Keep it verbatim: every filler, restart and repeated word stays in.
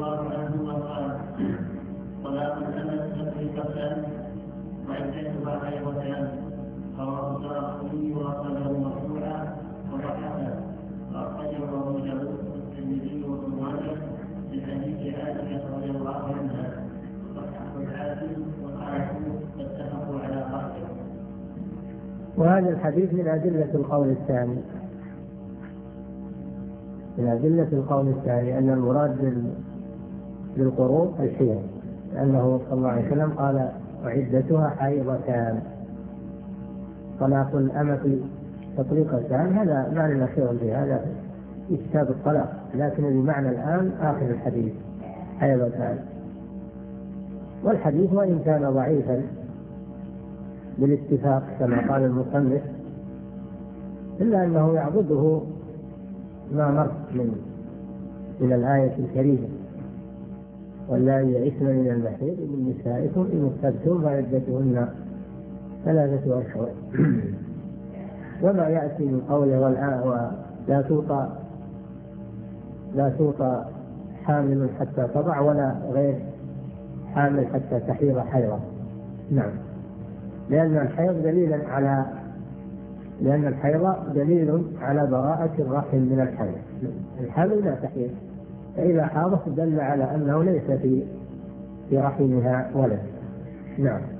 الله عنهما قال: طلاق الأمة طريقتان وعدتها حيضتان. رواه الدارقطني وأخرجه مرفوعا وضحكا، وأخرجه أبو داود والترمذي وابن ماجه من حديث عائشة رضي الله عنها، وصححه الحاكم وقال اتفقوا على قتله. وهذا الحديث من أدلة القول الثاني من أدلة القول الثاني أن المراد بالقروء الحيض، لأنه صلى الله عليه وسلم قال: وعدتها حيضتان. طلاق الأمة تطليقتان، هذا معنى الأخير به، هذا في كتاب الطلاق، لكن بمعنى الآن آخر الحديث حيضتان. والحديث وإن كان ضعيفا بالاتفاق كما قال المصنف، إلا أنه يعضده ما مر من من الآية الكريمة: واللائي يئسن من المحيض من نسائكم إن ارتبتم فعدتهن ثلاثة أشهر. وما يأتي من قوله ولا توطى لا توطى حامل حتى تضع، ولا غير حامل حتى تحيض حيضا. نعم، لأن الحيض دليل على لأن الحيض دليل على براءة الرحم من الحمل. الحمل لا تحيض، فإذا حاضت دل على أنه ليس في في رحمها ولد. نعم.